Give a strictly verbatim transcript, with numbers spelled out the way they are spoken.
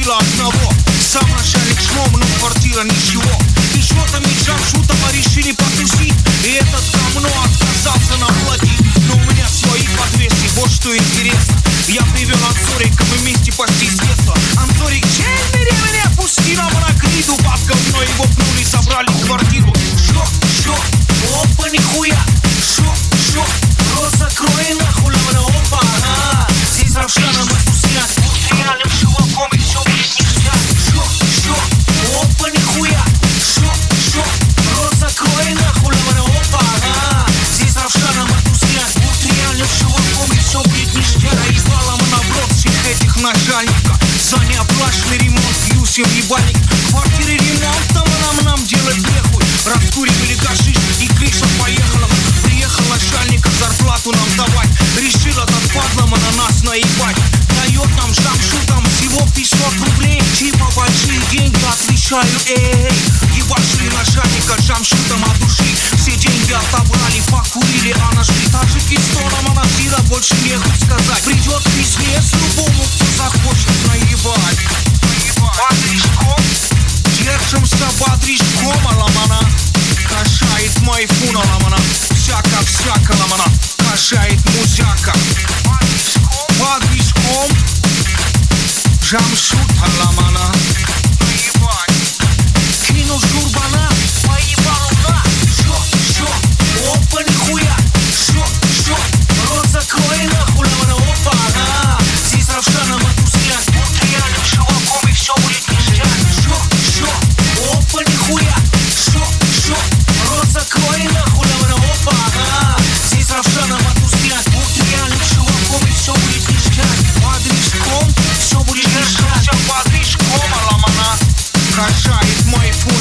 решила одного: сам начальник шмом, но квартира ничего. И что-то мы с Джамшутом решили потусить, и этот говно отказался нам платить. Но у меня свои подвесы, вот что интересно. Я привел Анзорика, мы вместе почти с детства. Анзорик, чей меня пусти нам на криду. Под говно его пнули, собрали квартиру. Шо, шо, опа, нихуя. Шо, шо, рот закрой нахуй, ламана, опа, ага. Здесь Равшана мы тусят, реальным чуваком и все будет ништяк. Шо, шо, опа, нихуя. Шо, шо, рот закрой нахуй, ламана, опа, ага. Здесь Равшана мы тусят, реальным чуваком и все будет ништяк. Проебала мы на брод всех этих начальников за неоплаченный ремонт, плюсим ебальник. Квартиры ремонтом нам, нам делать нехуй. Раскуривали гашиш и крыша поехала. Приехал начальник, зарплату нам давать. Решил этот падла на нас наебать. Дает нам Джамшутам всего пятьсот рублей. Типа большие деньги, отвечаю, эй. Ебашили начальника Джамшутам от души. Все деньги отобрали, покурили, а нашли таджики с тоном, а насила больше нехуй сказать. Придет пиздец любому, кто захочет наебать. Бодришком, держимся бодришком, ламана. Кашает мой фуна, ламана. Всяко-всяко, ламана. Кашает музяка. Бодришком, Джамшута, ламана. Кинул журбана, поебал на. Шо, шо, опа, нихуя. Шо, шо, рот закрой нахуй, ламана, опа, ага. Здесь Равшана мы тусят, вот реальным чуваком и все будет ништяк. Шо, шо, опа, нихуя. Шо, шо, рот закрой нахуй, ламана, опа, ага. Здесь Равшана мы тусят, вот реальным чуваком и все будет ништяк. Бодришком, все будет ништяк. Бодришком, ламана. Кашает мой фу.